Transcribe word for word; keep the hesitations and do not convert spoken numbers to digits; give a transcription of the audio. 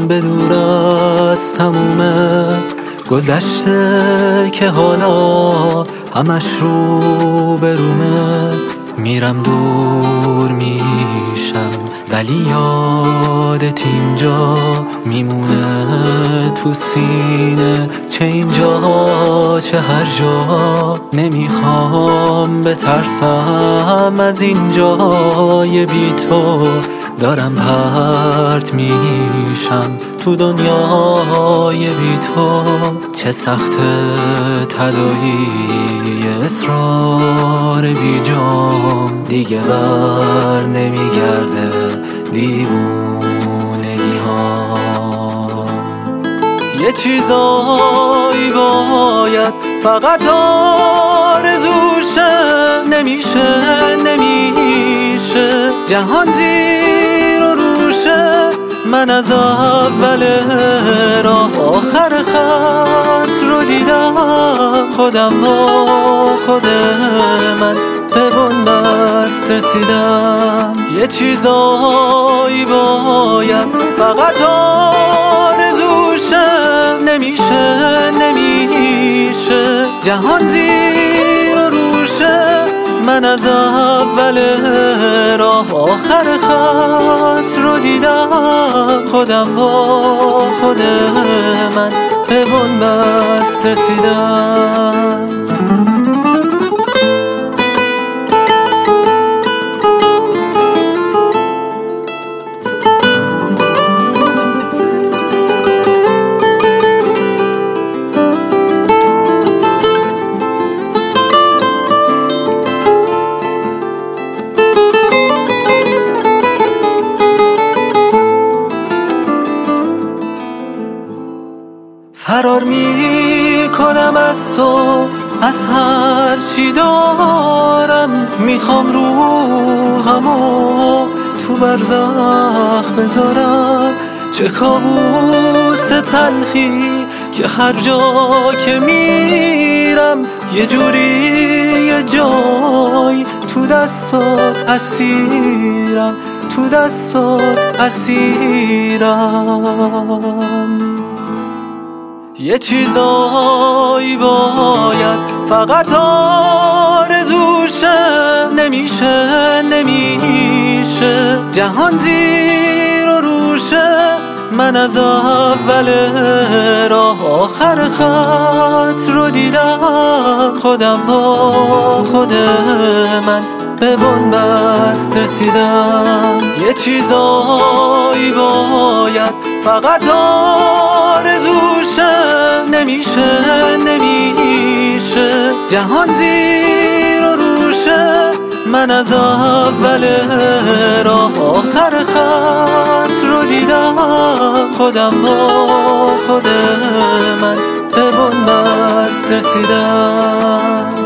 به دور از تمومه گذشته که حالا همش رو به رومه. میرم دور میشم ولی یادت اینجا میمونه تو سینه، چه اینجا چه هر جا. نمیخوام بترسم از اینجای بی تو، دارم پرت میشم تو دنیای بی تو. چه سخت تداعی اصرار بی جام، دیگه بر نمیگرده دیوونگی ها. یه چیزایی باید فقط آرزوشه، نمیشه نمیشه جهان زیر و روشه. من از اول راه آخر خط رو دیدم، خودم با خود من به بنبست رسیدم. یه چیزایی باید فقط آرزوشه، نمیشه نمیشه جهان زیر و روشه. من از اول راه آخر خط رو دیدم، خودم با خود من به بنبست رسیدم. فرار می کنم از تو، از هر چی دارم. میخوام روحمو تو برزخ بذارم. چه کابوس تلخی که هر جا که میرم یه جوری یه جای تو دستات اسیرم، تو دستات اسیرم. یه چیزایی باید فقط آرزوشه، نمیشه نمیشه جهان زیر و روشه. من از اول راه آخر خط رو دیدم، خودم با خود من به بنبست رسیدم. یه چیزایی باید فقط آرزوشه، نمیشه نمیشه جهان زیر و روشه. من از اول راه آخر خط رو دیدم، خودم با خود من به بنبست رسیدم.